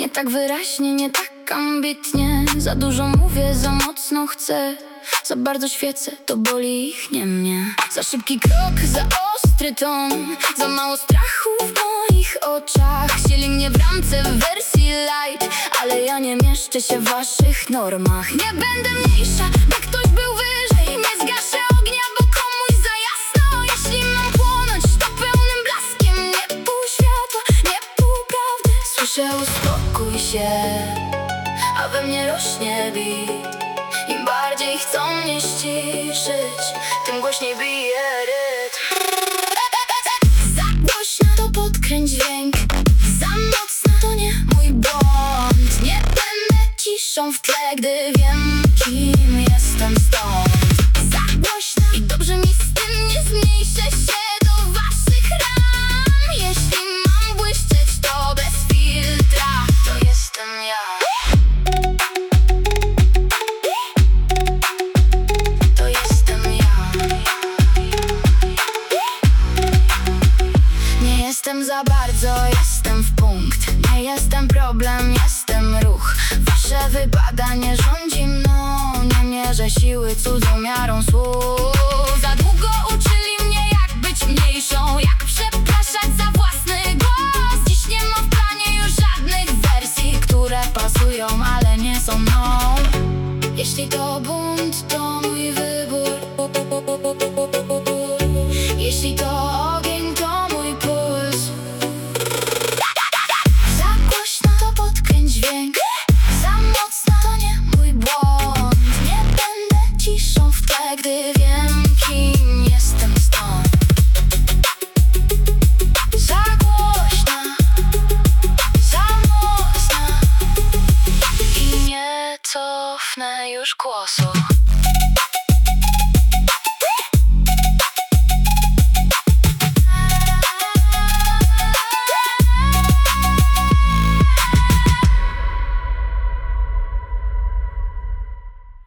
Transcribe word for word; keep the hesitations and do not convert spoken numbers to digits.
tak wyraźnie, nie tak ambitnie. Za dużo mówię, za mocno chcę. Za bardzo świecę, to boli ich, nie mnie. Za szybki krok, za ostry ton. Za mało strachu w moich oczach. Chcieli mnie w ramce w wersji light, ale ja nie mieszczę się w waszych normach. Nie będę mniejsza, by ktoś był wyżej. Nie zgaszę ognia, bo komuś za jasno. Jeśli mam płonąć, to pełnym blaskiem. Nie pół światła, nie pół prawdy. Słyszę, uspokój się, a we mnie rośnie bit. Im bardziej chcą mnie ściszyć, tym głośniej bije rytm. Za głośno to podkręć dźwięk, za mocno to nie mój błąd. Nie będę ciszą w tle, gdy wiem, kim jestem stąd. Za głośno i dobrze mi z tym, nie zmniejszę się do waszych ram. Jeśli mam błyszczeć, to bez filtra, to jestem ja. Jestem za bardzo, jestem w punkt. Nie jestem problem, jestem ruch. Wasze wypadanie rządzi mną. Nie mierzę siły cudzą miarą słów. Za długo uczyli mnie, jak być mniejszą, jak przepraszać za własny głos. Dziś nie ma w planie już żadnych wersji, które pasują, ale nie są mną. Jeśli to bunt, to mój wybór. Jeśli to ogień, to mój puls. Za głośno to podkręć dźwięk, za mocno to nie mój błąd. Nie będę ciszą w tle, gdy wiem, kim jestem stąd. Za głośna, za mocna i nie cofnę już głosu.